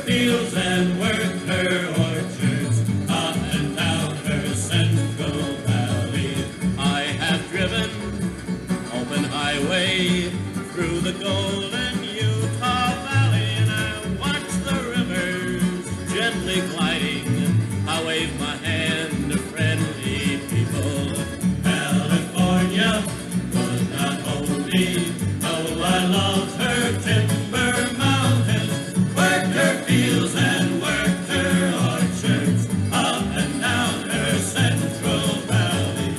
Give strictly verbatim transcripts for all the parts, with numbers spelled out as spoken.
fields and worked her orchards, up and down her Central Valley. I have driven open highway through the golden Utah Valley, and I watch the rivers gently gliding. I wave my hand to friendly people. California would not hold me, though I loved her timber mountains, worked her fields and worked her orchards, up and down her Central Valley.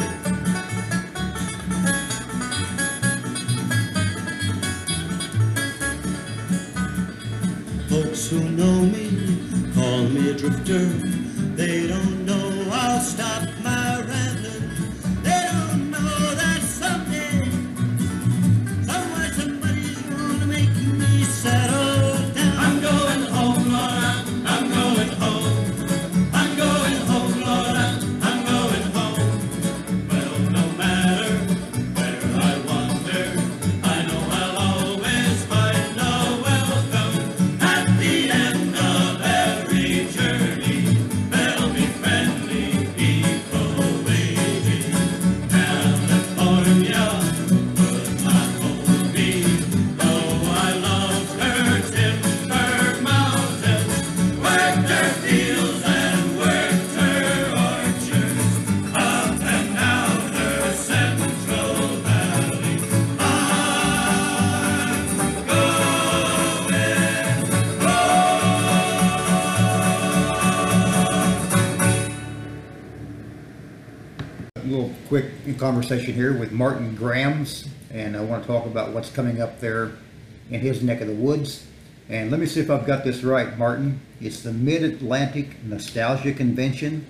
Folks who know me call me a drifter. They don't know I'll stop my rambling. They don't know that someday, somewhere somebody's gonna make me settle down. I'm going home, Lord, I'm going home. I'm going home, Lord, I'm going home. Well, no matter where I wander, I know I'll always find a welcome at the end of every journey. There'll be friendly people waiting. California would not hold me, though I loved her timber mountains, worked her fields and worked her orchards, up and down her Central Valley. I'm A little quick conversation here with Martin Grams, and I want to talk about what's coming up there in his neck of the woods. And let me see if I've got this right, Martin. It's the Mid-Atlantic Nostalgia Convention.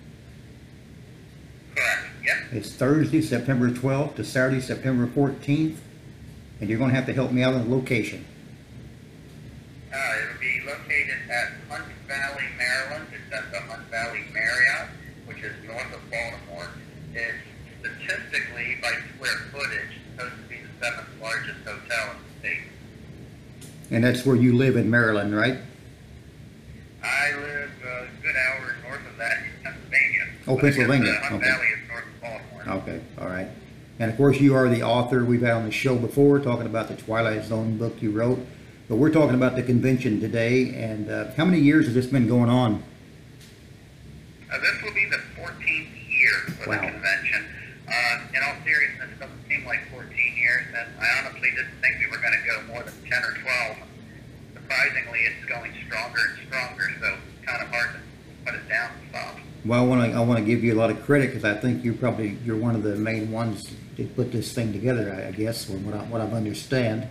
Correct, yep. It's Thursday, September twelfth to Saturday, September fourteenth, and you're going to have to help me out on the location. Uh, it'll be located at Hunt Valley, Maryland. It's at the Hunt Valley Marriott, which is north of Baltimore. It's statistically, by square footage, supposed to be the seventh largest hotel in the state. And that's where you live in Maryland, right? I live a good hour north of that in Pennsylvania. Oh, But I guess, Pennsylvania, uh, Hunt okay. Valley is north of Baltimore. Okay, all right. And of course, you are the author. We've had on the show before talking about the Twilight Zone book you wrote. But we're talking about the convention today. And uh, how many years has this been going on? Uh, this will be the fourteenth year for Wow. the convention. Uh, in all seriousness, it doesn't seem like fourteen years, and I honestly didn't think we were going to go more than ten or twelve. Surprisingly, it's going stronger and stronger, so it's kind of hard to put it down and stop. Well, I want to I want to give you a lot of credit because I think you're probably you're one of the main ones to put this thing together. I I guess from what I what I understand.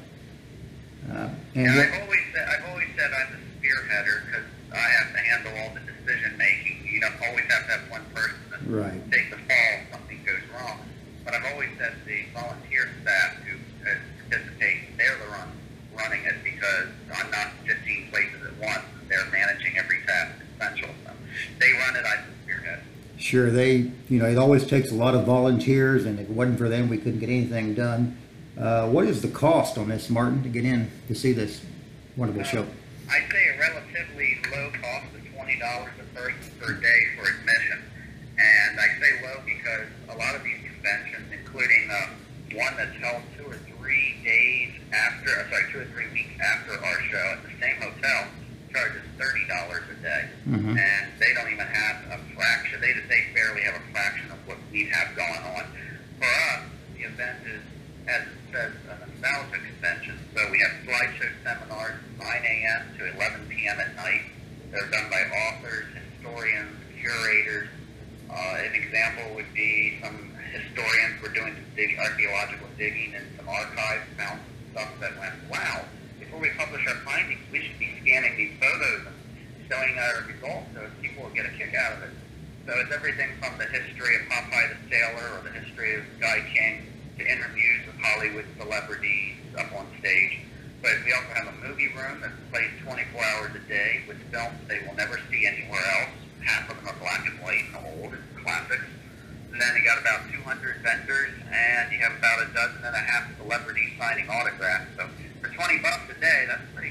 Uh, and And what, I've always said, I've always said I'm the spearheader because I have to handle all the decision making. You don't always have to have one person that Right. take the fall if something goes wrong. But I've always said the volunteer staff who uh, participate, they're the run, running it because I'm not fifteen places at once. They're managing every task essential. So they run it, I'm the spearhead. Sure, they you know it always takes a lot of volunteers, and if it wasn't for them, we couldn't get anything done. Uh, what is the cost on this, Martin, to get in to see this wonderful show? I'd say a relatively low cost of twenty dollars a person per day for admission. And I say low because a lot of these conventions, including uh, one that's held two or three days after, uh, sorry, two or three weeks after our show at the same hotel, charges thirty dollars a day. Mhm. And they don't even have a fraction, they, they barely have a fraction of what we have going on. For us, the event is, as it says, a nostalgia convention. So we have slideshow seminars from nine a m to eleven p m at night. They're done by authors, historians, curators. Uh, an example would be some historians were doing some dig- archaeological digging in some archives, found some stuff that went, wow, before we publish our findings, we should be scanning these photos and showing our results so people will get a kick out of it. So it's everything from the history of Popeye the Sailor or the history of Guy King to interviews with Hollywood celebrities up on stage. But we also have a movie room that plays twenty-four hours a day with films they will never see anywhere else. Half of them are black and white and old and classics. And then you got about two hundred vendors, and you have about a dozen and a half celebrities signing autographs. So for twenty bucks a day, that's pretty good.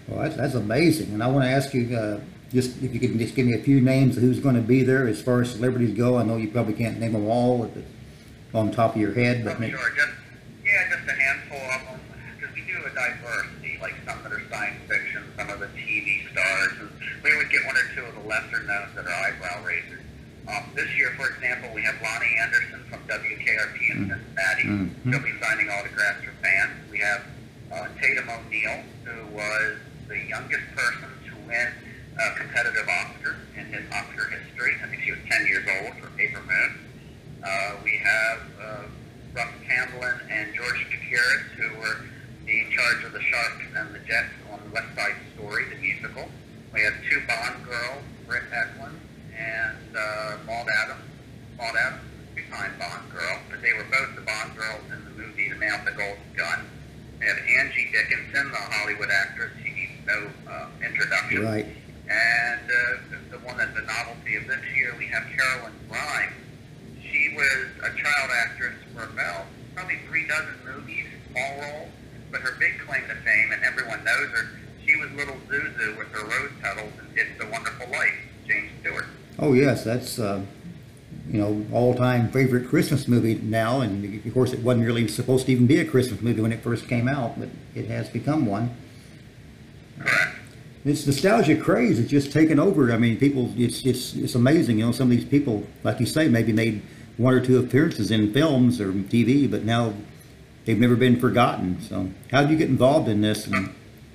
Well, that's, that's amazing. And I want to ask you, uh, just if you could just give me a few names of who's going to be there as far as celebrities go. I know you probably can't name them all at the, on top of your head, but Oh, maybe. sure, just, yeah, just a handful of them, because we do a diversity, like some that are science fiction, some of the T V stars, and we would get one or two of the lesser knowns that are eyebrow raisers. Um, this year, for example, we have Lonnie Anderson from W K R P in Cincinnati. Mm-hmm. She'll be signing autographs for fans. We have uh, Tatum O'Neal, who was the youngest person to win a competitive Oscar in his Oscar history. I think she was ten years old for Paper Moon. Uh, we have uh, Russ Tamblyn and George Chakiris, who were in charge of the Sharks and the Jets on the West Side Story, the musical. We have two Bond girls, Britt Eklund and uh, Maud Adams. Maud Adams was a two-time Bond girl, but they were both the Bond girls in the movie The Man with the Golden Gun. We have Angie Dickinson, the Hollywood actress. She needs no uh, introduction. Right. And uh, the, the one that's the novelty of this year, we have Carolyn Grimes. She was a child actress for about probably three dozen movies, small roles, but her big claim to fame, and everyone knows her, she was little Zuzu with her rose petals in It's a Wonderful Life, James Stewart. Oh yes, that's uh, you know, all-time favorite Christmas movie now, and of course it wasn't really supposed to even be a Christmas movie when it first came out, but it has become one. Correct. This nostalgia craze is just taken over. I mean, people, it's it's it's amazing. You know, some of these people, like you say, maybe made one or two appearances in films or T V, but now they've never been forgotten. So, how did you get involved in this? And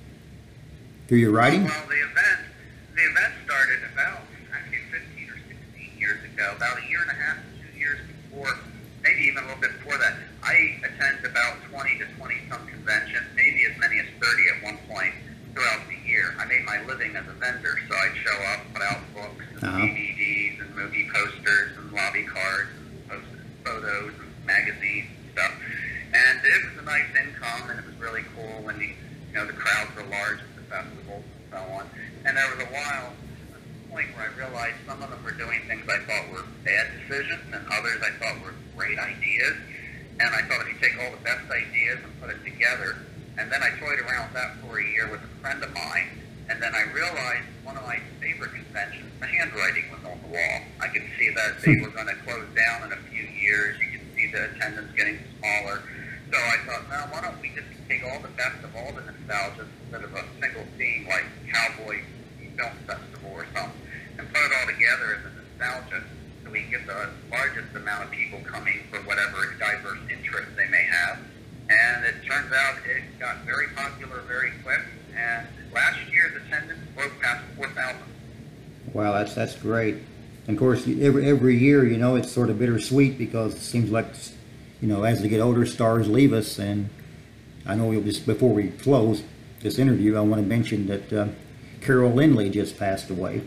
through your writing? Well, the event, the event started about, actually fifteen or sixteen years ago, about a year and a half, two years before, maybe even a little bit before that. I attended about twenty to twenty some conventions, maybe as many as thirty at one point throughout the year. I made my living as a vendor, so I'd show up, put out books and Uh-huh. D V Ds and movie posters and lobby cards and post photos and magazines and stuff. And it was a nice income, and it was really cool when the, you know, the crowds were large at the festivals and so on. And there was a while, a point where I realized some of them were doing things I thought were bad decisions, and others I thought were great ideas. And I thought if you take all the best ideas and put it together, and then I toyed around with that for a year with a friend of mine, and then I realized one of my favorite conventions, the handwriting was on the wall. I could see that they were going to close down in a few years. You could see the attendance getting smaller. So I thought, no, why don't we just take all the best of all the nostalgia instead of a single theme like Cowboy Film Festival or something, and put it all together as a nostalgia so we can get the largest amount of people coming for whatever diverse interests they may have. And it turns out it got very popular very quick, and last year's attendance broke past four thousand. Wow, that's that's great. And of course, every every year, you know, it's sort of bittersweet because it seems like, you know, as they get older, stars leave us. And I know we'll just, before we close this interview, I want to mention that uh, Carol Lindley just passed away.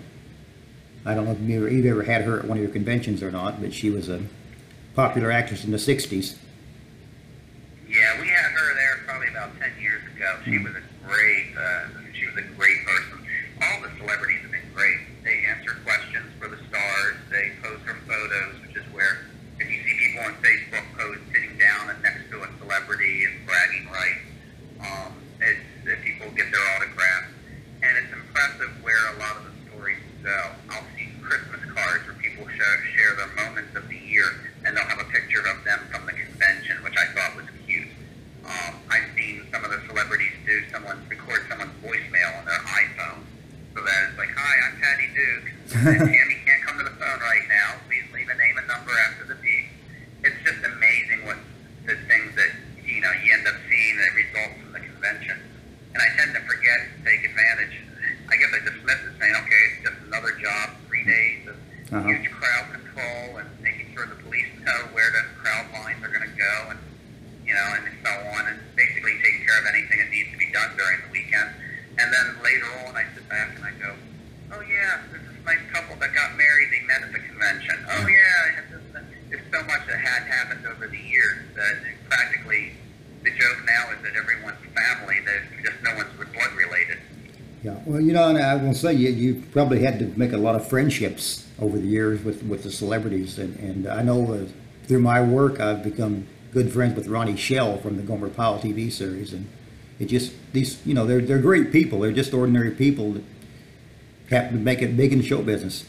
I don't know if you've ever, you've ever had her at one of your conventions or not, but she was a popular actress in the sixties. Yeah, we had her there probably about ten years ago. She was a great, uh, she was a great person. All the celebrities have been great. They answer questions for the stars. They pose for photos, which is where if you see people on Facebook pose sitting down and next to a celebrity and bragging rights, um, it's, if people get their autographs. And it's impressive where a lot of the stories go. I'll see Christmas cards where people share, share their moments of the year, and they'll have a picture of them from the convention, which I thought was cute. Um, I've seen some of the celebrities do someone record someone's voicemail on their iPhone, so that it's like, "Hi, I'm Patty Duke. And Tammy can't come to the phone right now. Please leave a name and number after the beep." It's just amazing what the things that you know you end up seeing that result from the convention. And I tend to forget to take advantage. I guess I dismiss it, saying, "Okay, it's just another job. Three days of Uh-huh. huge crowd control and making sure the police know where the crowd lines are going to go, and you know, and so on, and basically taking care of anything that needs to be done during the weekend." And then later on, I sit back and I go, "Oh yeah, there's this nice couple that got married. They met at the convention. Oh yeah, I had this, there's so much that had happened over the years that practically the joke now is that everyone's family. That just no one's blood related." Yeah, well, you know, and I will say you you probably had to make a lot of friendships over the years with with the celebrities, and and I know uh, through my work I've become good friends with Ronnie Shell from the Gomer Pyle T V series, and it just, these, you know, they're, they're great people. They're just ordinary people that happen to make it big in the show business.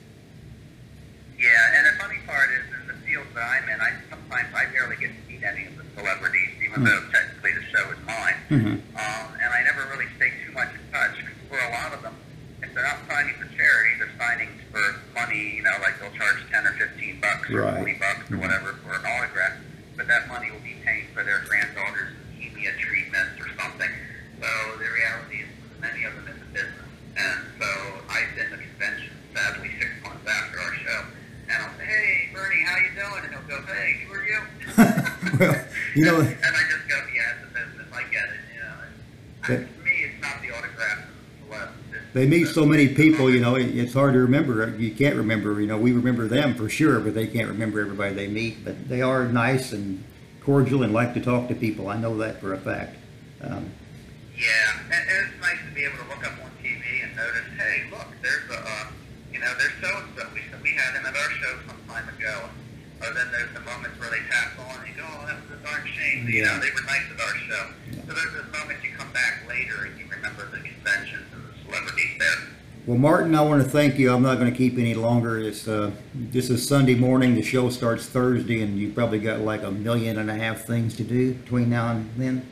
Yeah, and the funny part is, in the field that I'm in, I sometimes I barely get to meet any of the celebrities, even though technically the show is mine. Mm-hmm. Um, and I never really stay too much in touch, because for a lot of them, if they're not signing for charity, they're signing for money, you know, like they'll charge ten or fifteen bucks or Right. twenty bucks or whatever for an autograph, but that money will be paying for their granddaughter's leukemia treatments or something. So the reality is, many of them in the business. And so I've been to convention, sadly, six months after our show, and I'll say, hey, Bernie, how you doing? And he'll go, hey, who are you? Well, you know, and, and I just go, yeah, it's a business. I get it. You know, But- and for me, it's not the autograph. It's the celebs. It's they meet the- so many people, you know, it, it's hard to remember. You can't remember, you know, we remember them for sure, but they can't remember everybody they meet. But they are nice and cordial and like to talk to people. I know that for a fact. Um, Yeah, and, and it's nice to be able to look up on T V and notice, hey, look, there's a, uh, you know, there's so-and-so. We, we had him at our show some time ago. Or then there's the moments where they tap on and you go, oh, that was a darn shame. You Yeah. know, they were nice at our show. So there's this moment you come back later and you remember the conventions and the celebrities there. Well, Martin, I want to thank you. I'm not going to keep any longer. It's uh, this is Sunday morning. The show starts Thursday, and you probably got like a million and a half things to do between now and then.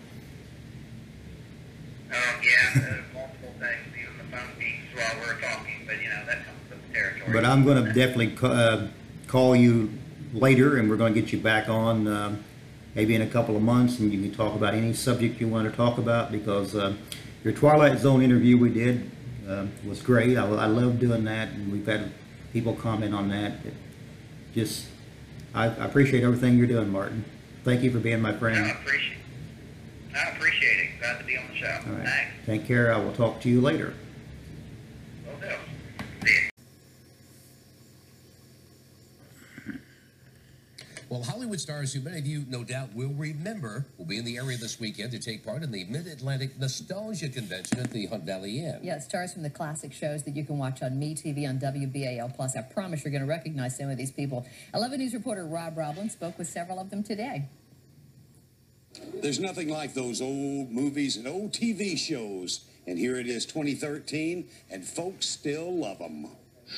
Oh, yeah, uh, multiple things. Even the phone beeps while we're talking, but, you know, that comes with the territory. But I'm going to definitely ca- uh, call you later, and we're going to get you back on uh, maybe in a couple of months, and you can talk about any subject you want to talk about, because uh, your Twilight Zone interview we did uh, was great. I, I love doing that, and we've had people comment on that. It just, I, I appreciate everything you're doing, Martin. Thank you for being my No, I friend. appreciate I appreciate it. Glad to be on the show. All right. Thanks. Take care. I will talk to you later. Will do. See you. Well, Hollywood stars who many of you no doubt will remember will be in the area this weekend to take part in the Mid-Atlantic Nostalgia Convention at the Hunt Valley Inn. Yeah, it stars from the classic shows that you can watch on MeTV on W B A L Plus. I promise you're going to recognize some of these people. eleven News reporter Rob Roblin spoke with several of them today. There's nothing like those old movies and old T V shows. And here it is, twenty thirteen, and folks still love them.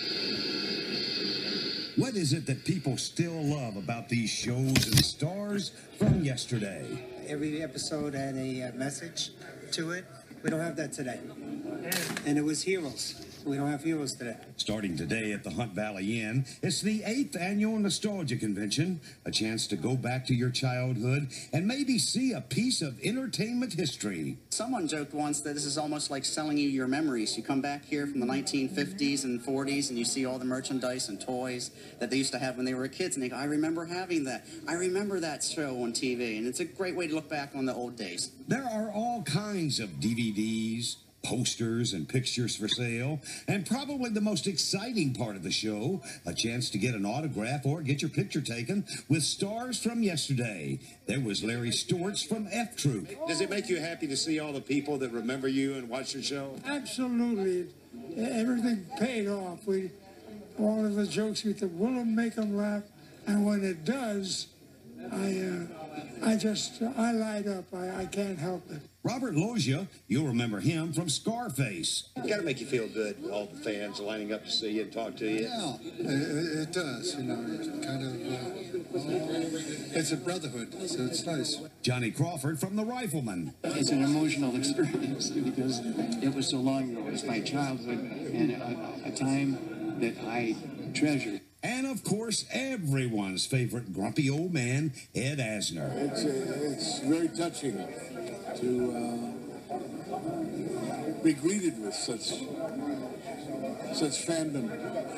What is it that people still love about these shows and stars from yesterday? Every episode had a uh, message to it. We don't have that today. And it was heroes. We don't have heroes today. Starting today at the Hunt Valley Inn, it's the eighth annual Nostalgia Convention, a chance to go back to your childhood and maybe see a piece of entertainment history. Someone joked once that this is almost like selling you your memories. You come back here from the nineteen fifties and forties and you see all the merchandise and toys that they used to have when they were kids, and they go, I remember having that. I remember that show on T V, and it's a great way to look back on the old days. There are all kinds of D V Ds, posters, and pictures for sale, and probably the most exciting part of the show, a chance to get an autograph or get your picture taken with stars from yesterday. There was Larry Storch from F Troop. Does it make you happy to see all the people that remember you and watch your show? Absolutely. Everything paid off. We, all of the jokes we said, will make them laugh, and when it does, I, uh, I just, I light up. I, I can't help it. Robert Loggia, you'll remember him from Scarface. It's got to make you feel good, all the fans lining up to see you and talk to you. Yeah, it, it does. You know, it's kind of, uh, it's a brotherhood, so it's nice. Johnny Crawford from The Rifleman. It's an emotional experience because it was so long ago. It was my childhood and a, a time that I treasure. And, of course, everyone's favorite grumpy old man, Ed Asner. It's, uh, it's very touching to uh, be greeted with such such fandom.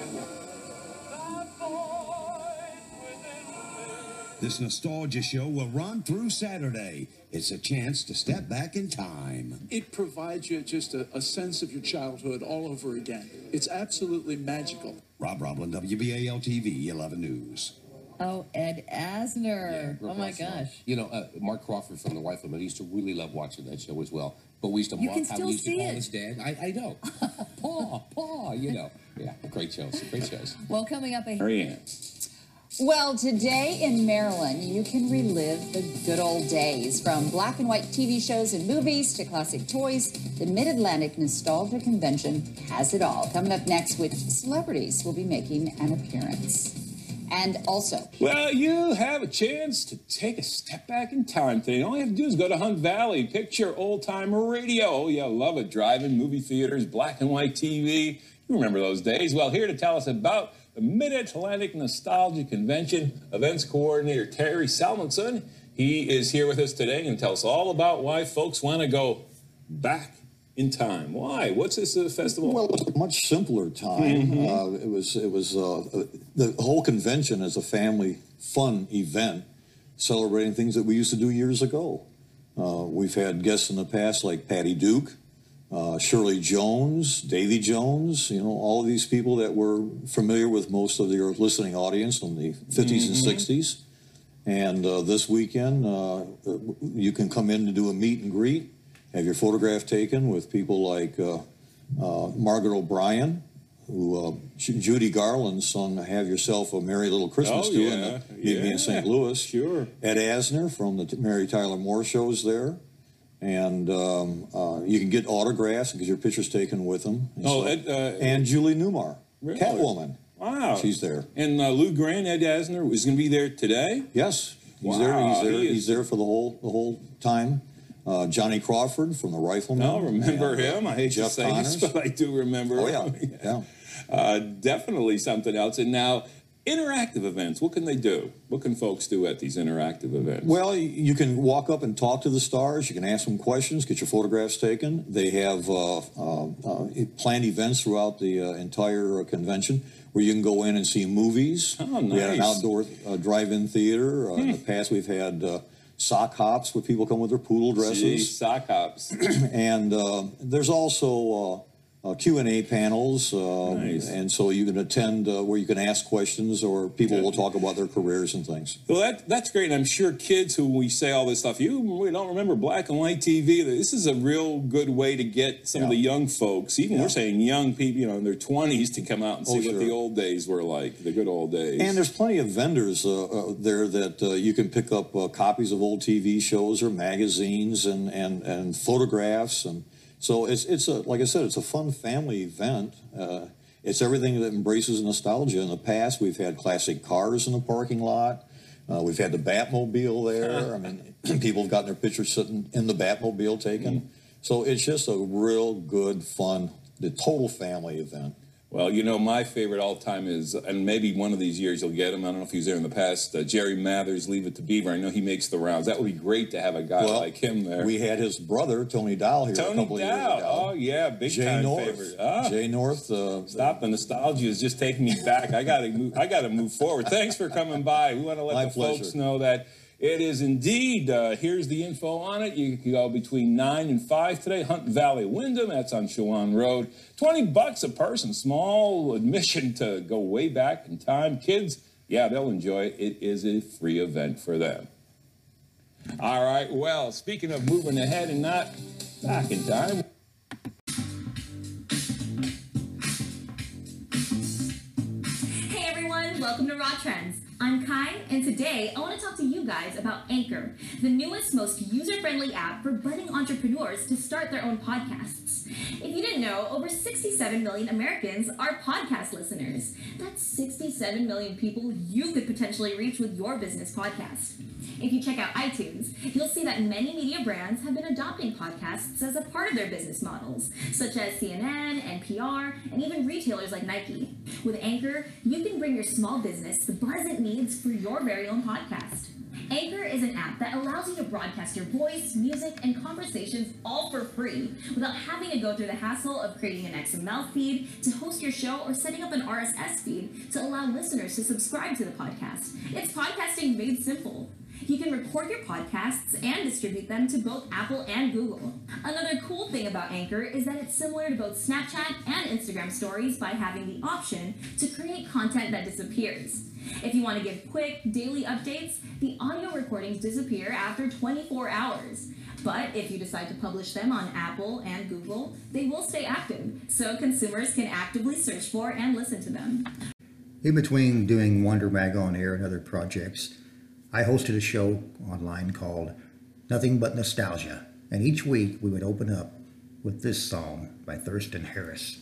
This nostalgia show will run through Saturday. It's a chance to step back in time. It provides you just a, a sense of your childhood all over again. It's absolutely magical. Rob Roblin, W B A L T V, eleven News. Oh, Ed Asner. Real Oh, my awesome. gosh. You know, uh, Mark Crawford from The Rifleman, I used to really love watching that show as well. But we used to You mock can how still we used to see call it. his dad. I, I know. Paw, Paw, you know. Yeah, great shows, great shows. Well, coming up ahead. Marianne, Well, today in Maryland, you can relive the good old days. From black and white T V shows and movies to classic toys, the Mid-Atlantic Nostalgia Convention has it all. Coming up next, which celebrities will be making an appearance. And also... Well, you have a chance to take a step back in time today. All you have to do is go to Hunt Valley, picture old-timer radio. Oh, yeah, love it. Drive-in movie theaters, black and white T V. You remember those days. Well, here to tell us about the Mid-Atlantic Nostalgia Convention, events coordinator Terry Salmonson. He is here with us today and tell us all about why folks want to go back in time. Why? What's this uh, festival? Well, it was a much simpler time. Mm-hmm. uh, it was, it was uh, the whole convention is a family fun event celebrating things that we used to do years ago. Uh, we've had guests in the past like Patty Duke, uh, Shirley Jones, Davy Jones, you know, all of these people that were familiar with most of your listening audience in the fifties mm-hmm. and sixties. And uh, this weekend, uh, you can come in to do a meet and greet, have your photograph taken with people like uh, uh, Margaret O'Brien, who uh, Judy Garland sung "Have Yourself a Merry Little Christmas" oh, to yeah, in the Meet yeah. Me in Saint Louis. Sure. Ed Asner from the Mary Tyler Moore shows there. And um, uh, you can get autographs and get your pictures taken with them. And, oh, so, Ed, uh, and Julie Newmar, really? Catwoman. Wow. She's there. And uh, Lou Grant, Ed Asner, is going to be there today? Yes. He's wow, there. He's there. He He's there for the whole the whole time. Uh, Johnny Crawford from the Riflemen. No, remember and, him. I hate Jeff to say Connors. this, but I do remember Oh, him. yeah. yeah. Uh, definitely something else. And now, interactive events, what can they do? What can folks do at these interactive events? Well, you can walk up and talk to the stars. You can ask them questions, get your photographs taken. They have uh, uh, uh, planned events throughout the uh, entire uh, convention where you can go in and see movies. Oh, nice. We had an outdoor uh, drive-in theater. Uh, hmm. In the past, we've had uh, sock hops where people come with their poodle dresses. Gee, sock hops. And uh, there's also... Uh, Uh, Q and A panels, uh, nice. And so you can attend uh, where you can ask questions or people Good. will talk about their careers and things. Well, that, that's great. And I'm sure kids who we say all this stuff, you we don't remember black and white T V. This is a real good way to get some yeah. of the young folks, even yeah. we're saying young people, you know, in their twenties to come out and see oh, what sure. the old days were like, the good old days. And there's plenty of vendors uh, uh, there that uh, you can pick up uh, copies of old T V shows or magazines and, and, and photographs. And so it's, it's a, like I said, it's a fun family event. Uh, it's everything that embraces nostalgia. In the past, we've had classic cars in the parking lot. Uh, we've had the Batmobile there. I mean, people have gotten their pictures sitting in the Batmobile taken. Mm. So it's just a real good, fun, the total family event. Well, you know, my favorite all-time is, and maybe one of these years you'll get him, I don't know if he was there in the past, uh, Jerry Mathers, Leave It to Beaver. I know he makes the rounds. That would be great to have a guy well, like him there. We had his brother, Tony Dow, here Tony a couple Dow. of years ago. Oh, yeah, big Jay time North. favorite. Ah. Jay North. Uh, Stop, the nostalgia is just taking me back. I got to move, I got to move forward. Thanks for coming by. We want to let My the pleasure. folks know that it is indeed, uh, here's the info on it. You can go between nine and five today. Hunt Valley Wyndham, that's on Shawan Road. twenty bucks a person, small admission to go way back in time. Kids, yeah, they'll enjoy it. It is a free event for them. All right, well, speaking of moving ahead and not back in time. Hey everyone, welcome to Raw Trends. I'm Kai, and today I want to talk to you guys about Anchor, the newest, most user-friendly app for budding entrepreneurs to start their own podcasts. If you didn't know, over sixty-seven million Americans are podcast listeners. That's sixty-seven million people you could potentially reach with your business podcast. If you check out iTunes, you'll see that many media brands have been adopting podcasts as a part of their business models, such as C N N, N P R, and even retailers like Nike. With Anchor, you can bring your small business the buzz it needs for your very own podcast. Anchor is an app that allows you to broadcast your voice, music, and conversations all for free without having to go through the hassle of creating an X M L feed to host your show or setting up an R S S feed to allow listeners to subscribe to the podcast. It's podcasting made simple. You can record your podcasts and distribute them to both Apple and Google. Another cool thing about Anchor is that it's similar to both Snapchat and Instagram stories by having the option to create content that disappears. If you want to give quick, daily updates, the audio recordings disappear after twenty-four hours. But if you decide to publish them on Apple and Google, they will stay active, so consumers can actively search for and listen to them. In between doing Wonder Mag on air and other projects, I hosted a show online called Nothing But Nostalgia, and each week we would open up with this song by Thurston Harris.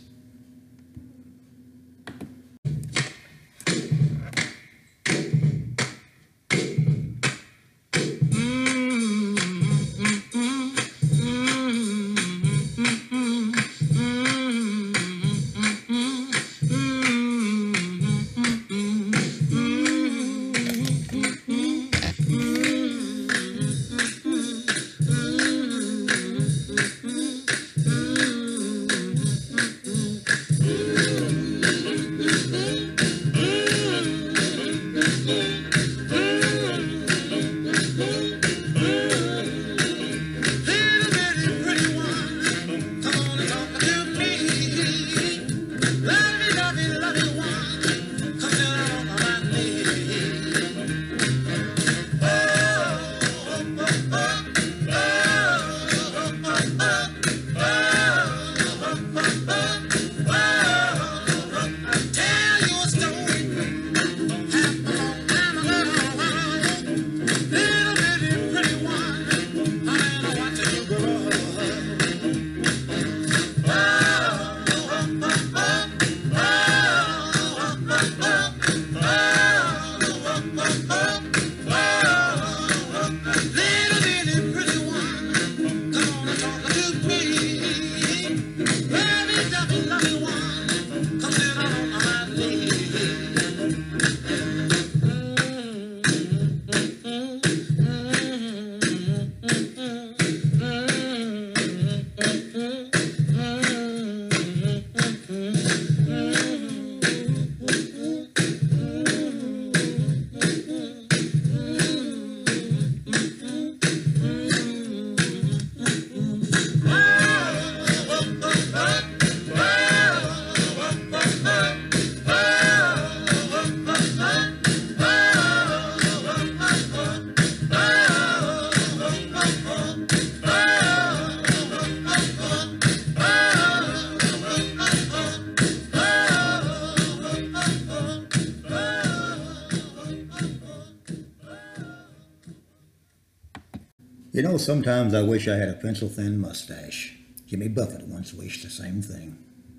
You know, sometimes I wish I had a pencil-thin mustache. Jimmy Buffett once wished the same thing.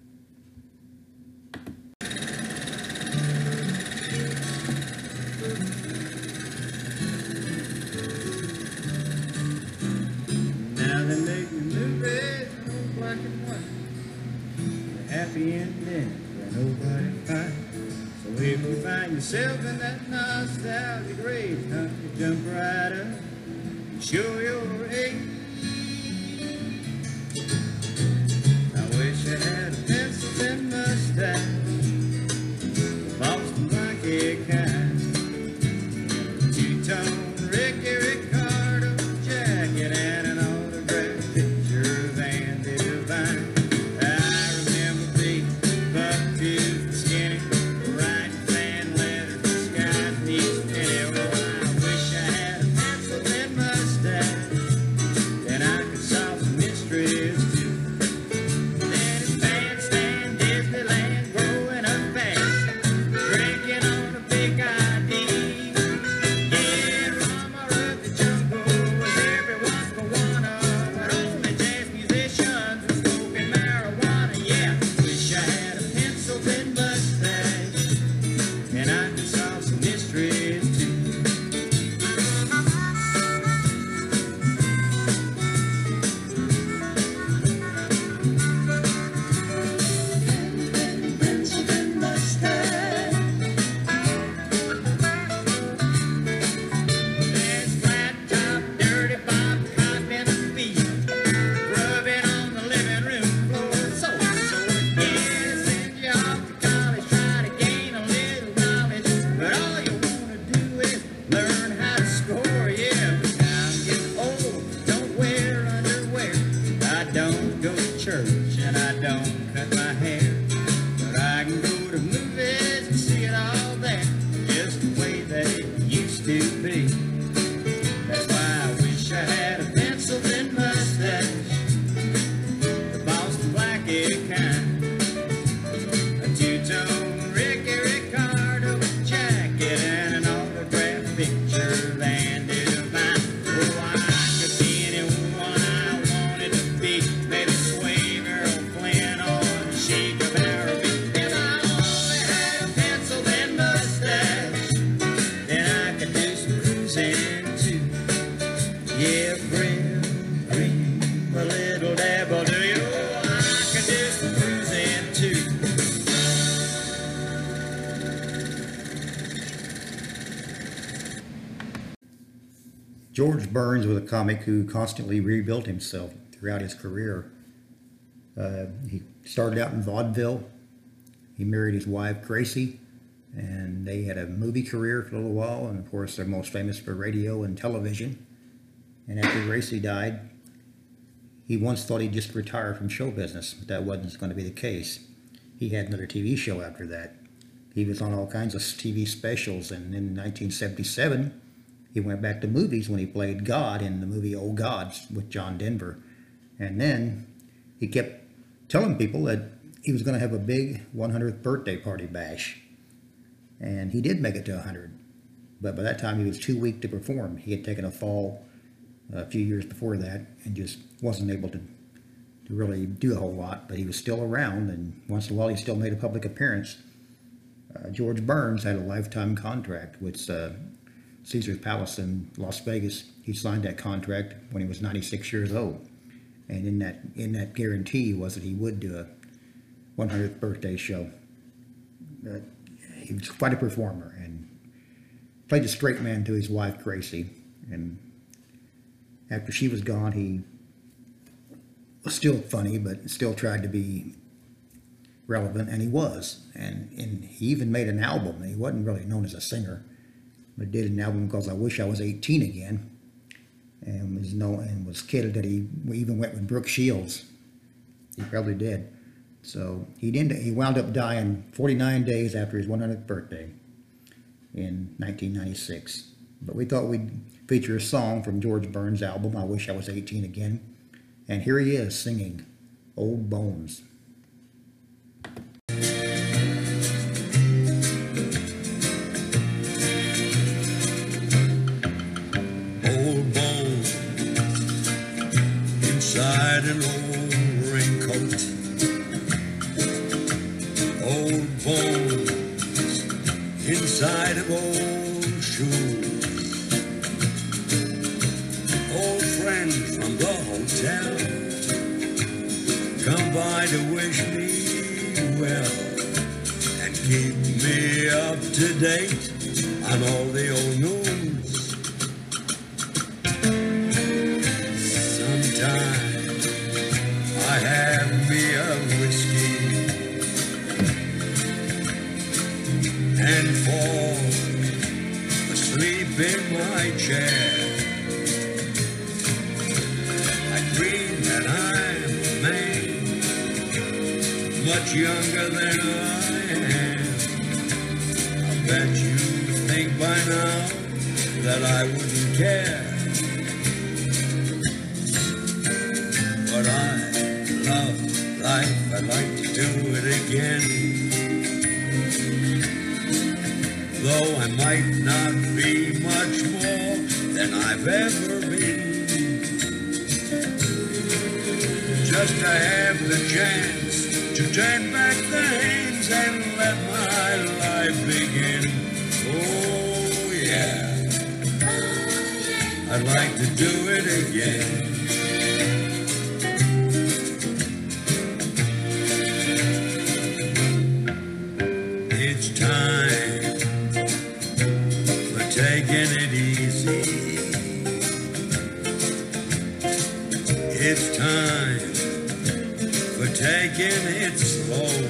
Now they make me movies, no black and white. The happy ending where nobody fights. So if you find yourself in that nostalgia grave, honey, jump right up. Show your age. I wish I had a pencil and mustache, Boston monkey kind, two-tone Ricky Ricardo jacket, and an autographed picture of Andy Devine. I remember being buck-toothed and skinny, writing fan letters to Scott and East Penny. Well, I wish I had a pencil and mustache, then I could solve some mysteries too. George Burns was a comic who constantly rebuilt himself throughout his career. Uh, he started out in vaudeville. He married his wife, Gracie, and they had a movie career for a little while, and of course they're most famous for radio and television. And after Gracie died, he once thought he'd just retire from show business, but that wasn't going to be the case. He had another T V show after that. He was on all kinds of T V specials, and in nineteen seventy-seven, he went back to movies when he played God in the movie Oh Gods with John Denver. And then he kept telling people that he was going to have a big one hundredth birthday party bash. And he did make it to one hundred. But by that time, he was too weak to perform. He had taken a fall a few years before that and just wasn't able to, to really do a whole lot. But he was still around, and once in a while, he still made a public appearance. Uh, George Burns had a lifetime contract with uh, Caesar's Palace in Las Vegas. He signed that contract when he was ninety-six years old. And in that in that guarantee was that he would do a one hundredth birthday show. Uh, he was quite a performer and played the straight man to his wife, Gracie. And after she was gone, he was still funny, but still tried to be relevant, and he was. And, and he even made an album. He wasn't really known as a singer, but did an album called I Wish I Was eighteen Again, and was known and was kidded that he even went with Brooke Shields. He probably did. So he didn't. He wound up dying forty-nine days after his one hundredth birthday in nineteen ninety-six. But we thought we'd feature a song from George Burns' album, I Wish I Was eighteen Again. And here he is singing Old Bones. Old bones inside an old raincoat. Old bones inside of old shoes. Old friend from the hotel come by to wish me well and keep me up to date on all the old news. Sometimes I have me a whiskey and fall asleep in my chair. I dream that I'm a man much younger than I am. I bet you think by now that I wouldn't care. But I love life, I'd like to do it again. Though I might not be much more than I've ever been. Just to have the chance to turn back the hands and let my life begin. Oh yeah, I'd like to do it again. It's time for taking it easy. It's time for taking it slow.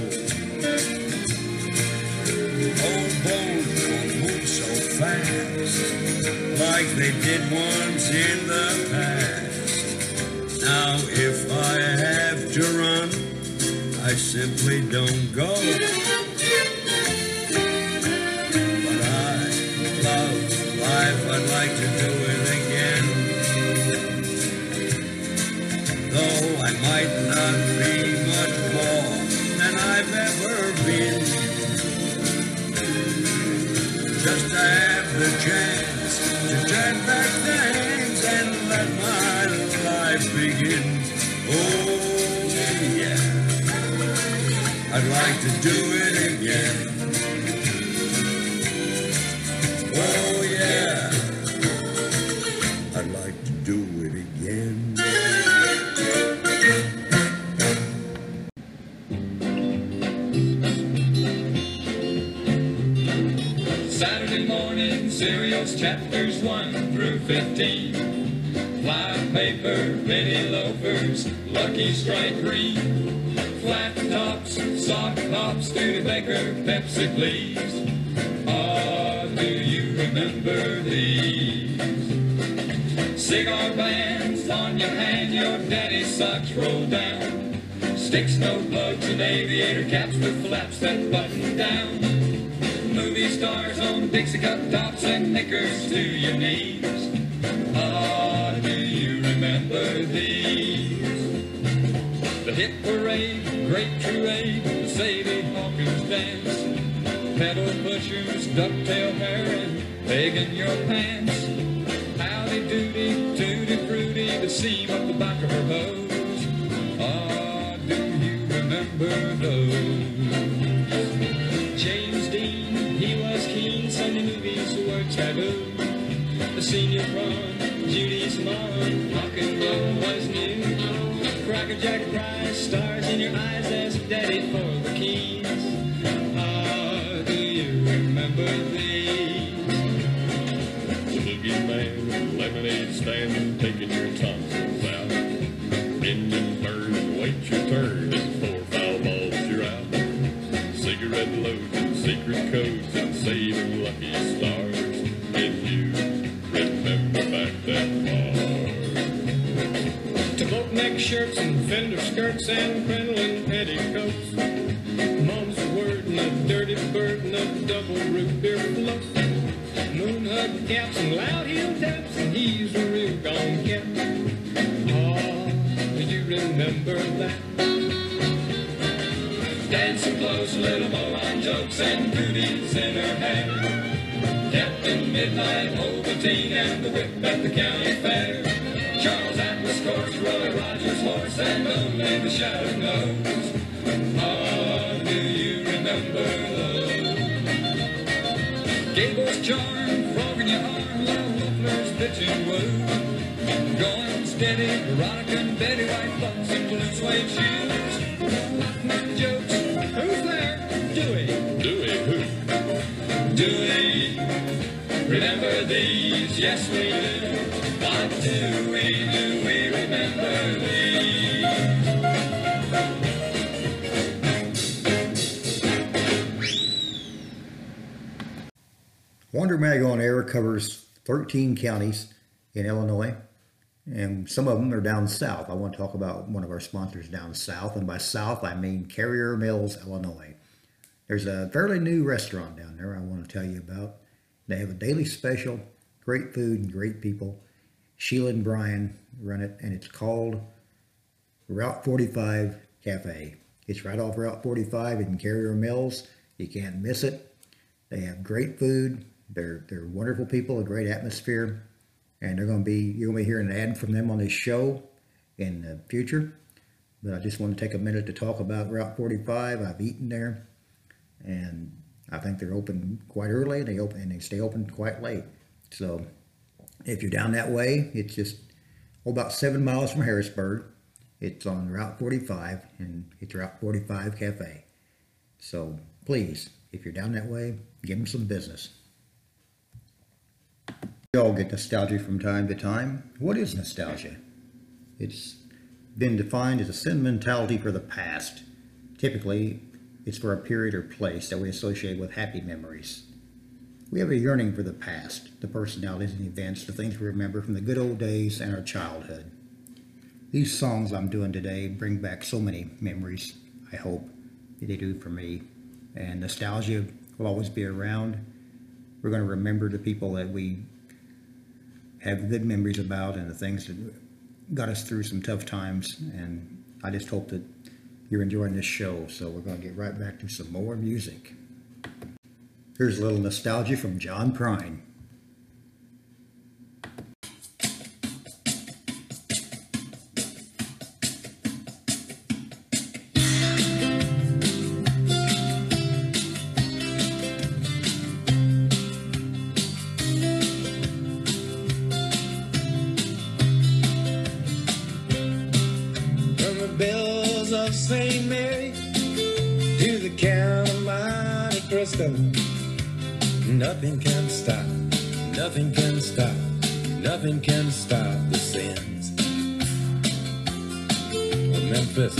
Old bones don't move so fast like they did once in the past. Now if I have to run, I simply don't go. But I love life, I'd like to do it again. Though I might not be much more than I've ever been. Just to have the chance to turn back the hands and let my life begin. Oh yeah, I'd like to do it again. Oh yeah, I'd like to do it again. Saturday morning serials, chapters one through fifteen. Fly paper, penny loafers, Lucky Strike green. Flat tops, sock hops, Studebaker, Pepsi please. Oh, do you remember these? Cigar bands on your hand, your daddy's socks roll down. Sticks, no plugs, and aviator caps with flaps that button down. Movie stars on Dixie cup tops and knickers to your knees. Ah, do you remember these? The hit parade, great truade, the Sadie Hawkins dance. Pedal pushers, ducktail hair, and pegging your pants. Howdy doody, tutti fruity, the seam up the back of her hose. Ah, do you remember those? James Dean, he was keen, Sunday movies were taboo. The senior prom, Judy's mom, rock and roll was new. Cracker Jack Price, stars in your eyes as daddy for the keys. Ah, do you remember these? The boogie man, lemonade stand, taking your tonsils out. Engine burn, wait your turn, and four foul balls you're out. Cigarette loads and secret codes and saving lucky stars. If you remember back that far. To boat-neck shirts and fender skirts and crinoline petticoats. Mom's word and a dirty bird and a double root beer float. Moon hug caps and loud heel taps, and he's a real gone cat. Oh, do you remember that? Dancing close, little Moran jokes and booties in her hair. Captain Midnight, Ovaltine, and the whip at the county fair. Charles Atlas course, Roy Rogers horse, and only the shadow knows. Oh, do you remember those? Gable's charm, frog in your arm, love mufflers, pitching woo. Going steady, Veronica and Betty White bucks and blue suede shoes. Knock jokes, who's there? Dewey. Dewey who? Dewey. Remember these? Yes, we do. What do we do? We remember these. Wonder Mag on Air covers thirteen counties in Illinois, and some of them are down south. I want to talk about one of our sponsors down south, and by south I mean Carrier Mills, Illinois. There's a fairly new restaurant down there I want to tell you about. They have a daily special, great food and great people. Sheila and Brian run it, and it's called Route forty-five Cafe. It's right off Route forty-five in Carrier Mills. You can't miss it. They have great food. They're they're wonderful people, a great atmosphere, and they're going to be you're going to be hearing an ad from them on this show in the future. But I just want to take a minute to talk about Route forty-five. I've eaten there, and I think they're open quite early. They open and they stay open quite late. So if you're down that way, it's just oh, about seven miles from Harrisburg. It's on Route forty-five, and it's Route forty-five Cafe. So please, if you're down that way, give them some business. We all get nostalgia from time to time. What is nostalgia? It's been defined as a sentimentality for the past. Typically, it's for a period or place that we associate with happy memories. We have a yearning for the past, the personalities and events, the things we remember from the good old days and our childhood. These songs I'm doing today bring back so many memories, I hope. They do for me. And nostalgia will always be around. We're going to remember the people that we have good memories about and the things that got us through some tough times. And I just hope that you're enjoying this show. So we're going to get right back to some more music. Here's a little nostalgia from John Prine. Nothing can stop, nothing can stop, nothing can stop the sins of Memphis.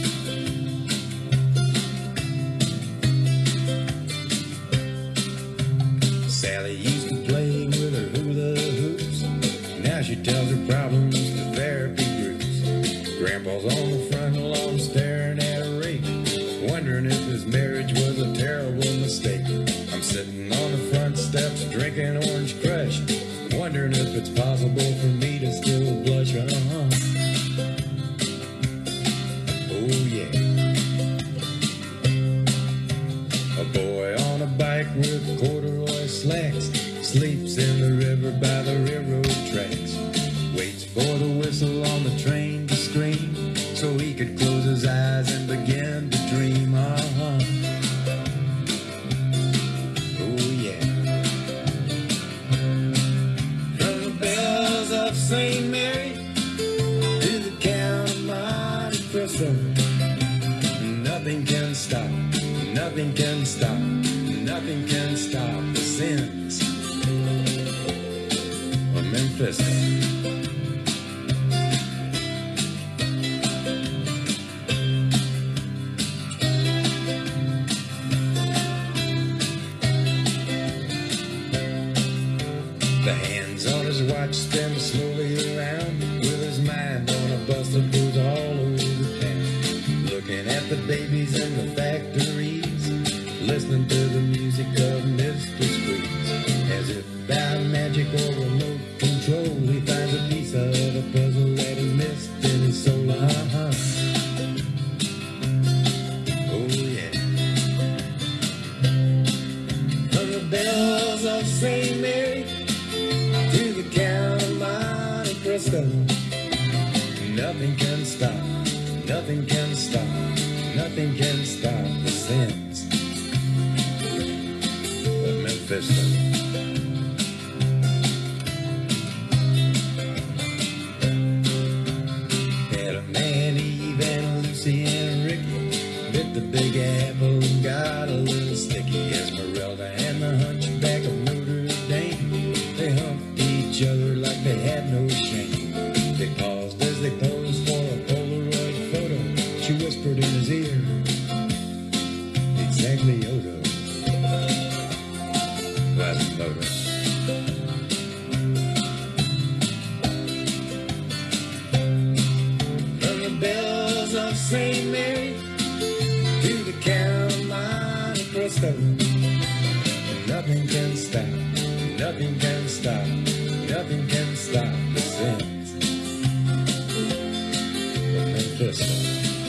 Sally used to play with her hula hoops. Now she tells her problems to therapy groups. Grandpa's on the front lawn staring at a rake, wondering if his marriage was a terrible mistake. I'm sitting on the front steps drinking Orange Crush, wondering if it's possible for me to still blush. Uh-huh. Oh yeah. A boy on a bike with corduroy slacks sleeps in the river by the railroad tracks. Waits for the whistle on the train to scream so he could close his eyes and begin to dream. Uh-huh. Oh yeah. From the bells of Saint Mary to the Count of Monte Cristo, nothing can stop, nothing can stop, nothing can stop the sins of Memphis. The hands on his watch spin slowly around, with his mind on a bus that goes all over town. Looking at the babies in the factories, listening to the music of Mister Squeeze. As if by magic or remote control, he finds a piece of a puzzle that he missed in his soul. Uh-huh. Oh yeah. From the bells of Saint Mary to the Count of Monte Cristo, nothing can stop, nothing can stop, nothing can stop the sins of Memphis. Had a man, Eve and Lucy and Ricky, bit the Big Apple and got a little sticky. Esmeralda and the Hunchback of Notre Dame, they humped each other like they had no shame. They paused as they posed for a Polaroid photo. She whispered in his ear, exactly Odo. Quasimodo. From the bells of Saint Mary to the Count of Monte Cristo, nothing can stop, nothing can stop, nothing can stop the sins of Memphis.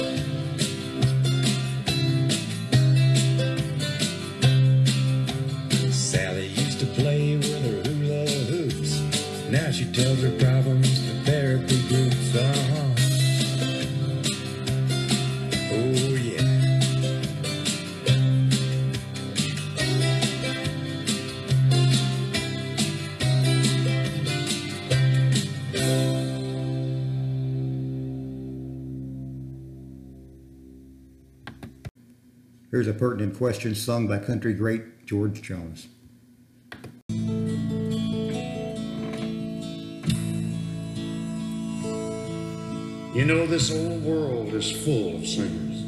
Sally used to play with her hula hoops. Now she tells her problems to therapy groups. Uh-huh. Oh yeah. Here's a pertinent question sung by country great George Jones. You know, this old world is full of singers,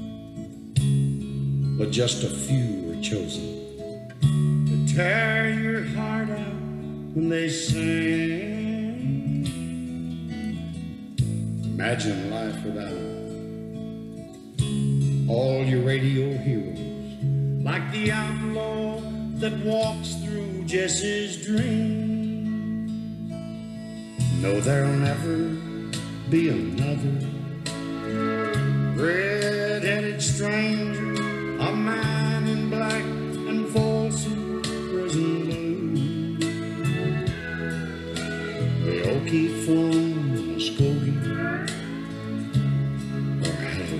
but just a few are chosen to tear your heart out when they sing. Imagine life without all your radio heroes, like the outlaw that walks through Jesse's dream. No, there'll never be another red-headed stranger, a man in black and Folsom prison blue. The Okie from Muskogee or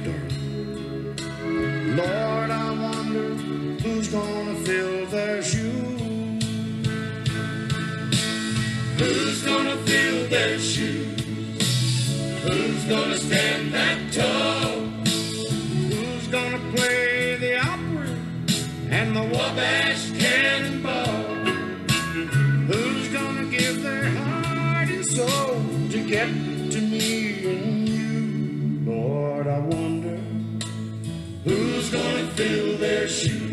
Hello, Lord, I wonder who's gonna fill their shoes. Who's gonna fill their shoes? Who's gonna stand that tall? Who's gonna play the opera and the Wabash Cannonball? get to me and you. Lord, I wonder who's gonna fill their shoes.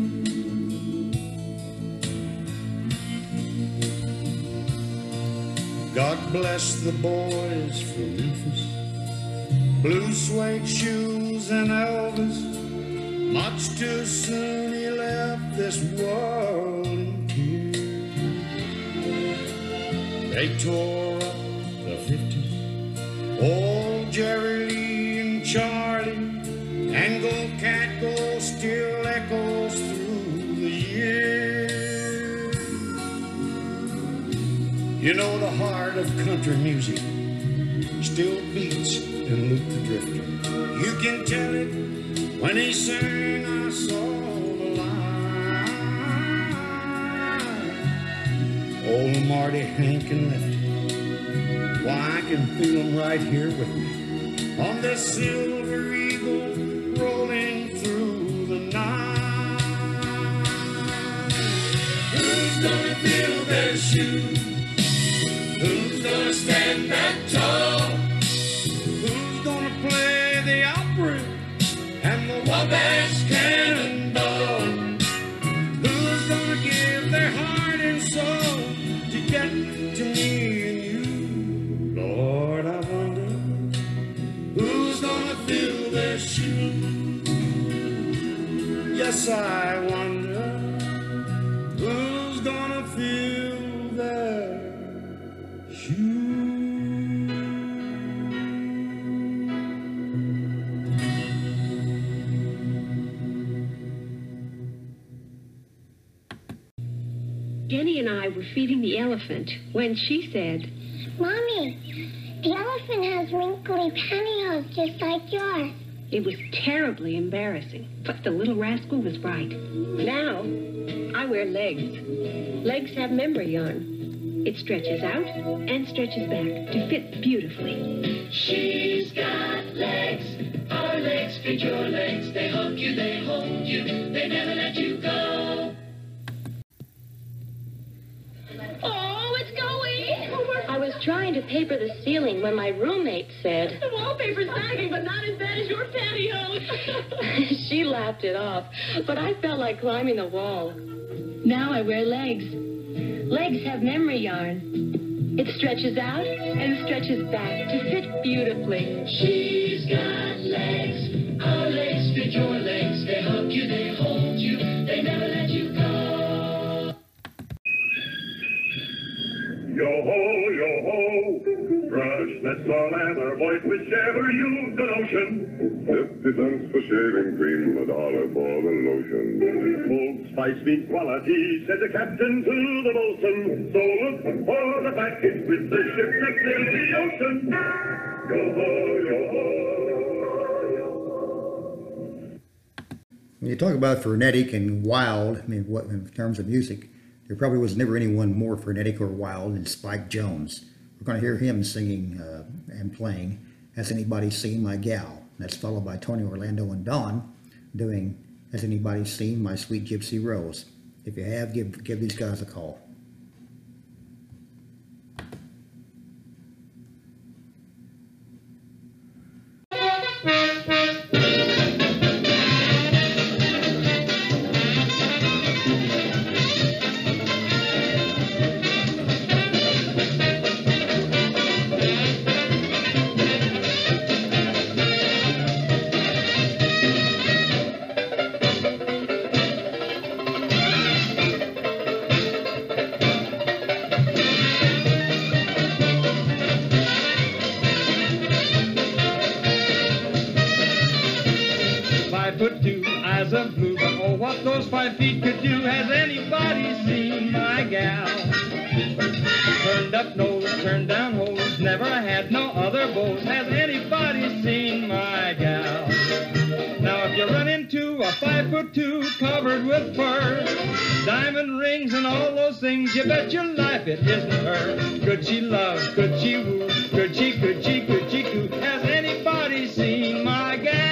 God bless the boys from Memphis, blue suede shoes and Elvis. Much too soon he left this world in tears. They tore up the fifties, old Jerry Lee and Charlie, and Gold Cat Gold still echoes through the years. You know the heart of country music still beats in Luke the Drifter. You can tell it when he sang, I saw the line. Old Marty, Hank, and Lefty, why, I can feel them right here with me on this silver eagle rolling through the night. Who's gonna fill their shoes? Who's gonna stand that tall? Who's gonna play the opera and the Wabash Cannonball? Who's gonna give their heart and soul to get to me and you? Lord, I wonder who's gonna fill their shoes. Yes, I wonder who's gonna fill their shoes. Jenny and I were feeding the elephant when she said, Mommy, the elephant has wrinkly pantyhose just like yours. It was terribly embarrassing, but the little rascal was right. Now, I wear legs. Legs have memory yarn. It stretches out and stretches back to fit beautifully. She's got legs. Our legs fit your legs. They hug you, they hold you, they never let you go. Oh, it's going! I was trying to paper the ceiling when my roommate said, The wallpaper's sagging, but not as bad as your pantyhose. she laughed it off, but I felt like climbing the wall. Now I wear legs. Legs have memory yarn. It stretches out and stretches back to fit beautifully. She's got legs. Our legs fit your legs. They hug you, they hold you, they never let you go. Yo-ho, yo-ho, brush that small leather voice, whichever use the notion. Fifty cents for shaving cream, a dollar for the lotion. Old Spice means quality, said the captain to the bosun. So look for the package with the ship that sails the ocean. Yo-ho, yo-ho, yo-ho. When you talk about frenetic and wild, I mean, what in terms of music, there probably was never anyone more frenetic or wild than Spike Jones. We're going to hear him singing uh, and playing Has Anybody Seen My Gal? That's followed by Tony Orlando and Don doing Has Anybody Seen My Sweet Gypsy Rose? If you have, give, give these guys a call. Those five feet could do. Has anybody seen my gal? Turned up nose, turned down hose, never had no other beaux. Has anybody seen my gal? Now if you run into a five foot two covered with fur, diamond rings and all those things, you bet your life it isn't her. Could she love, could she woo, could she, could she, could she coo? Has anybody seen my gal?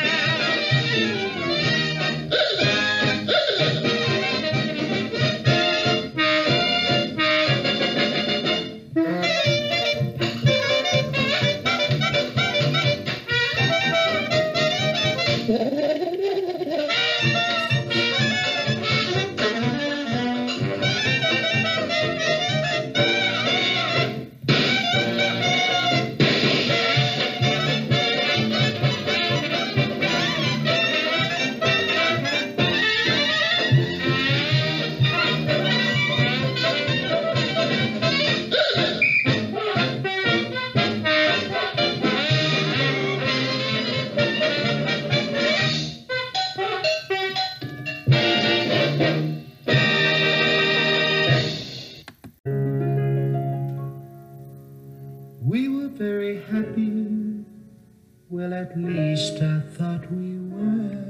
at least I thought we were.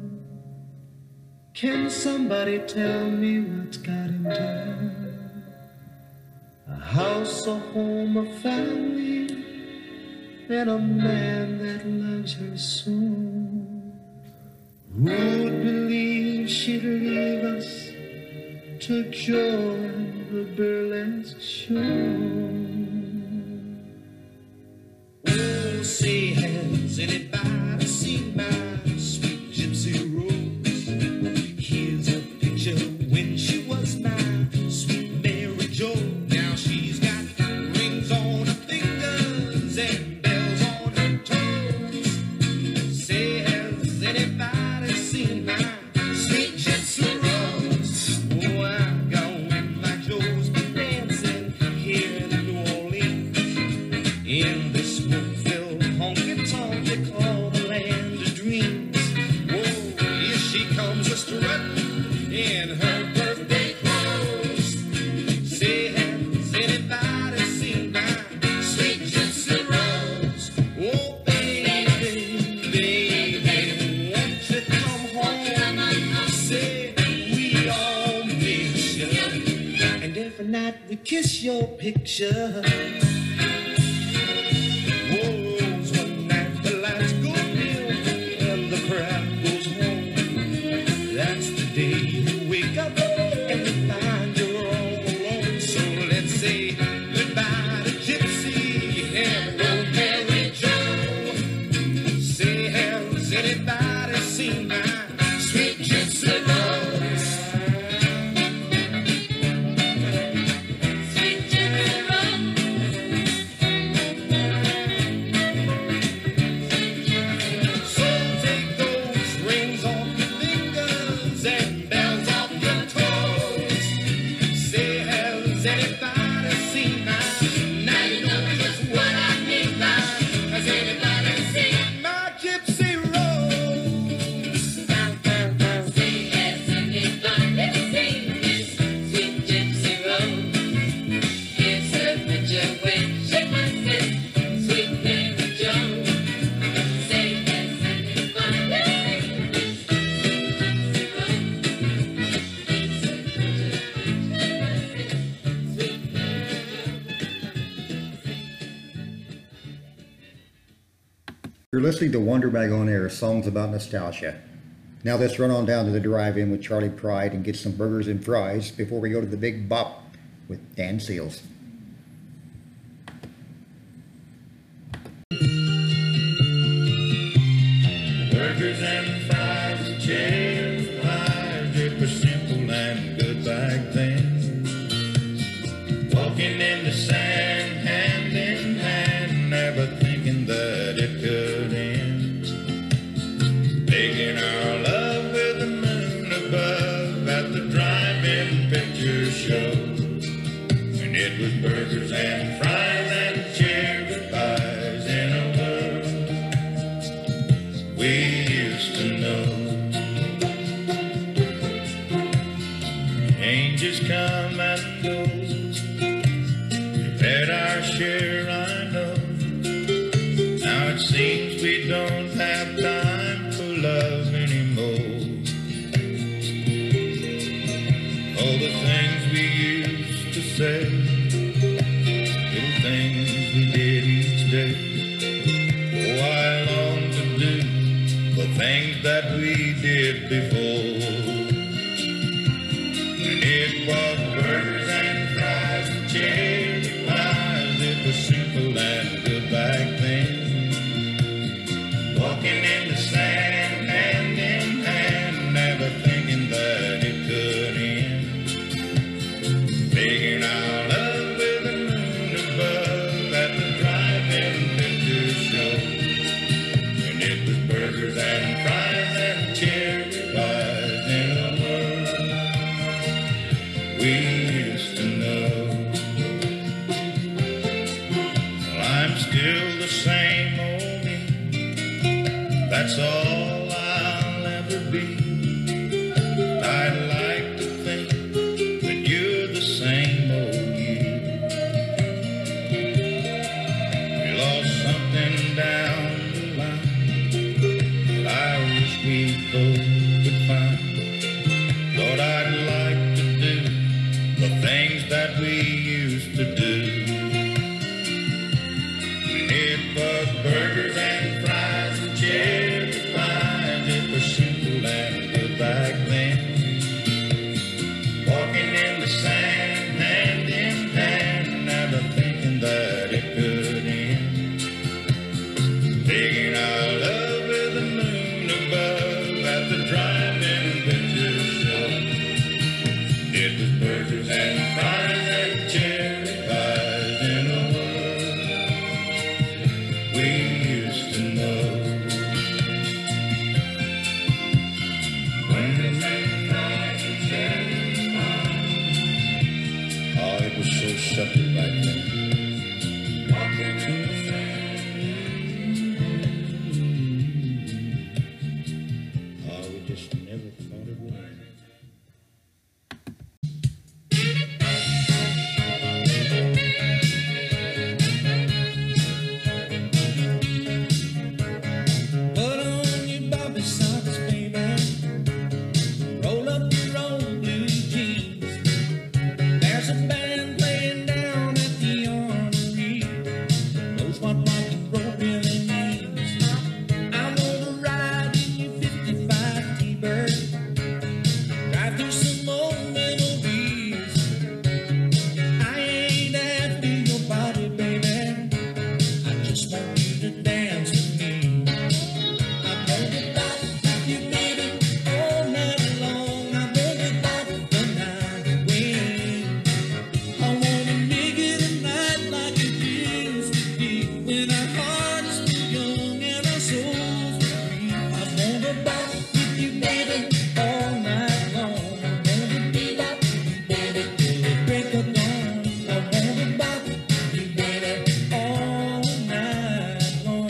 Can somebody tell me what's got into her? A house, a home, a family, and a man that loves her so. Who'd believe she'd leave us to join the burlesque show? Oh, say, has anybody seen my sweet gypsy rose? Here's a picture when she was my sweet Mary Jo. Now she's got rings on her fingers and bells on her toes. Say, has anybody seen my sweet gypsy rose? Oh, I'm going like Joe's been dancing here in New Orleans. In this smoke-filled honky-tonk they call the land of dreams. Whoa, here she comes a strutting in her birthday clothes. Say, has anybody seen my sweet gypsy rose? Oh, baby, baby, won't you come home? Say, we all miss you, and every night we kiss your picture. Woes one night the lights go dim and the crowd goes home. That's the day you wake up and you find you're all alone. So let's say goodbye to Gypsy and old Mary Jo. Say, has anybody seen my sweet gypsy rose? Sweet gypsy rose. So take those rings off your fingers and bells off your toes. Say, has anybody seen my, now you know just what I mean by, has anybody seen my gypsy rose? Say, has anybody seen this sweet gypsy rose? Here's her picture when she was this sweet Mary Jo. Say, has anybody seen this sweet gypsy rose? Here's her picture when she was this sweet Mary You're listening to Wonder Bag on Air, songs about nostalgia. Now let's run on down to the drive-in with Charlie Pride and get some burgers and fries before we go to the Big Bop with Dan Seals. Burgers and fries, cherry pies, it was simple and good back then. Walking in the sand, hand in hand, never thinking that it could end. Making our love with the moon above at the drive-in picture show. And it was burgers and fries and cherry pies in a world we used to know. Changes come and go. We've had our share, I know. Now it seems we don't have time for love anymore. All the things we used to say, little things we did each day. Oh, I long to do the things that we did before. When it was burgers and fries and cherry pies, it was simple and good back then. Walking in the sand, hand in hand, never thinking that it could end. Making our love with the moon above at the drive-in picture show. And it was burgers and fries and cherry pies. stuff to back then. Oh, we just never thought it would end. Put on your Bobby socks, baby. Roll up your old blue jeans. There's a band playing down at the Armory. Knows what rock and roll really means. I'm gonna ride in your fifty-five T-Bird. Drive through some old memories. I ain't after your body, baby. I just want you to dance with me. I'm gonna rock with you, baby, all night long. I'm gonna rock the night away. I wanna make it a night like it used to be, when our hearts were young and our souls were free. I wanna rock with you, baby, all night long. I'm gonna be rock with you, baby, till the break of dawn. I wanna rock with you, baby, all night long.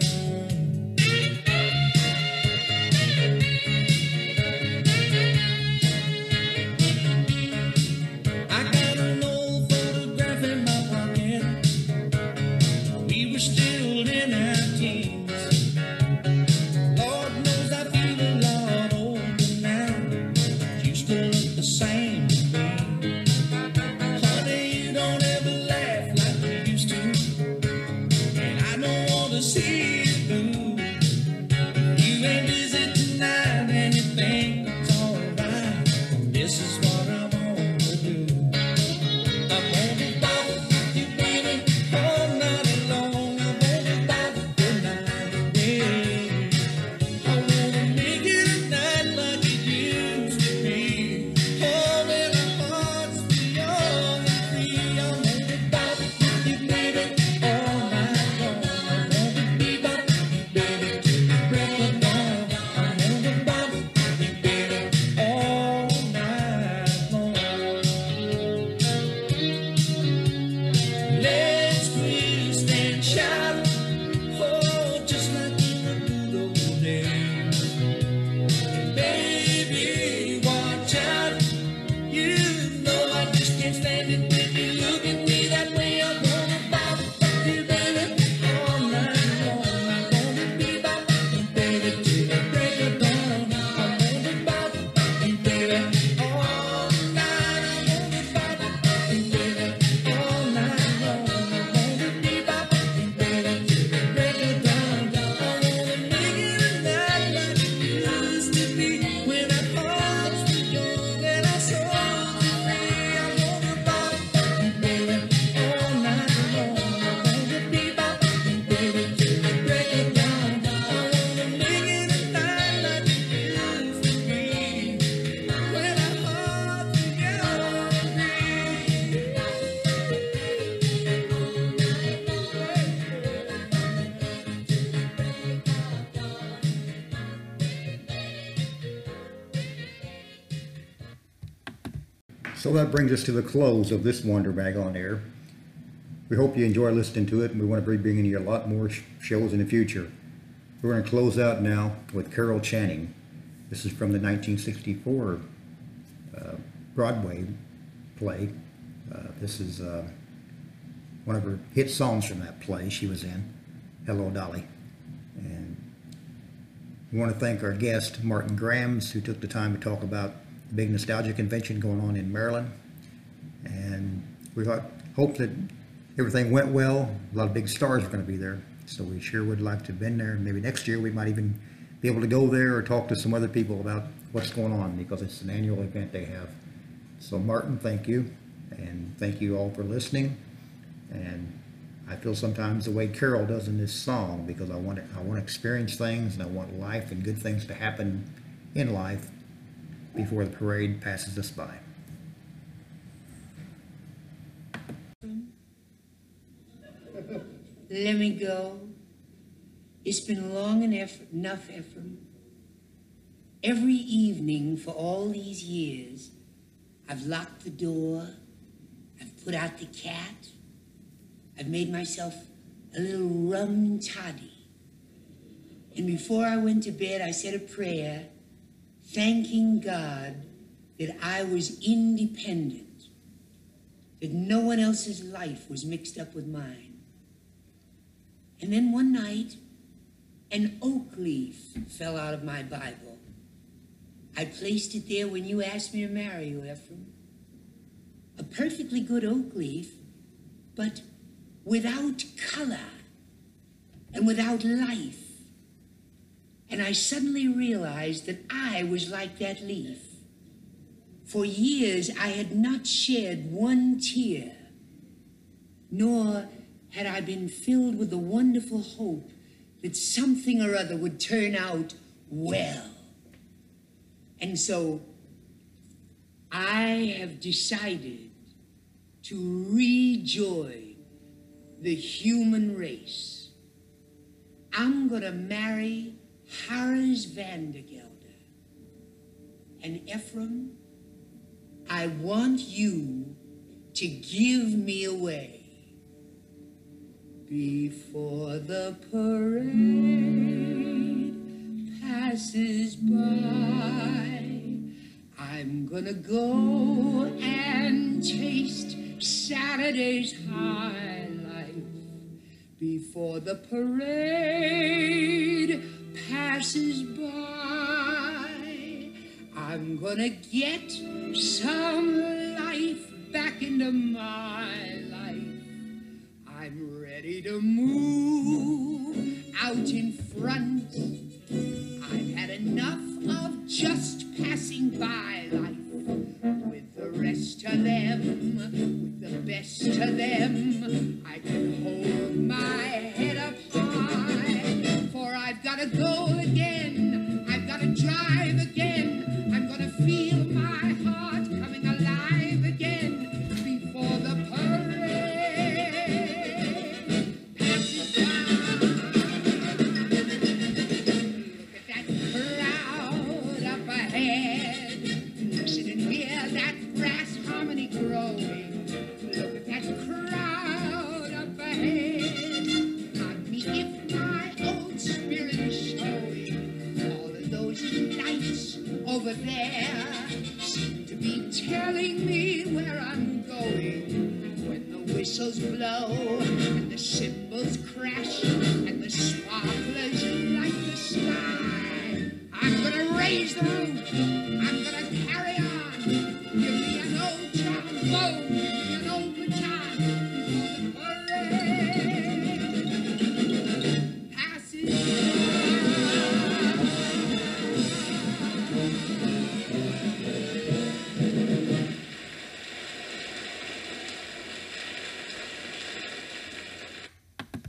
I got an old photograph in my pocket. We were still in our teens. Lord knows I feel a lot older now. You still look the same to me. Honey, you don't ever laugh like you used to, and I don't want to see you blue. If you ain't busy tonight and you think it's alright, this is what I want to do. I wanna rock with you, baby, all night long. I wanna rock the night away. I wanna make it a night like it used to be. Oh, when our hearts were young and free. I wanna rock with you, baby, all night long. I wanna be rock with you, baby, till the break of dawn. I wanna rock with you, baby, all night long. Let's twist and shout, oh, just like in the good old days. And baby, watch out, you know I just can't stand it when you look at me that way. I wanna rock with you, baby, all night long. I wanna be rock with you, baby, till the break of dawn. I wanna rock with you, baby, all night. I wanna rock with you, baby, all night long. I wanna be rock with you, baby, till the break of dawn. I wanna make it a night like it used to be, when our hearts were young and our souls were free. I wanna rock with you, baby, all night long. I wanna be rock with you, baby, till the break of dawn. I wanna make it a night like it used to be, when our hearts were young and So that brings us to the close of this Wonder Bag on Air. We hope you enjoy listening to it, and we want to be bringing you a lot more sh- shows in the future. We're going to close out now with Carol Channing. This is from the nineteen sixty-four uh, Broadway play. Uh, this is uh, one of her hit songs from that play she was in, Hello Dolly. And we want to thank our guest, Martin Grams, who took the time to talk about the big nostalgia convention going on in Maryland. And we hope, hope that everything went well. A lot of big stars are going to be there, so we sure would like to have been there. Maybe next year we might even be able to go there or talk to some other people about what's going on, because it's an annual event they have. So Martin, thank you, and thank you all for listening. And I feel sometimes the way Carol does in this song, because I want to, I want to experience things, and I want life and good things to happen in life before the parade passes us by. Let me go. It's been long enough, enough, Ephraim. Every evening for all these years, I've locked the door I've put out the cat. I've made myself a little rum toddy. And before I went to bed, I said a prayer, thanking God that I was independent, that no one else's life was mixed up with mine. And then one night, an oak leaf fell out of my Bible. I placed it there when you asked me to marry you, Ephraim. A perfectly good oak leaf, but without color and without life. And I suddenly realized that I was like that leaf. For years, I had not shed one tear, nor had I been filled with the wonderful hope that something or other would turn out well. And so I have decided to rejoin the human race. I'm gonna marry Harris Vandergelder. And Ephraim, I want you to give me away. Before the parade passes by, I'm gonna go and taste Saturday's high life. Before the parade passes by, I'm gonna get some life back into my life. I'm ready to move out in front. I've had enough of just passing by life. With the rest of them, with the best of them, I can hold my head up high. For I've got to go again, I've got to drive again, I'm gonna feel my heart coming alive again. Before the parade passes by. Look at that crowd up ahead. Listen and hear that brass harmony growing. Look at that crowd up ahead. Not me if my old spirit is showing. All of those lights over there seem to be telling me where I'm going. When the whistles blow and the cymbals crash and the sparklers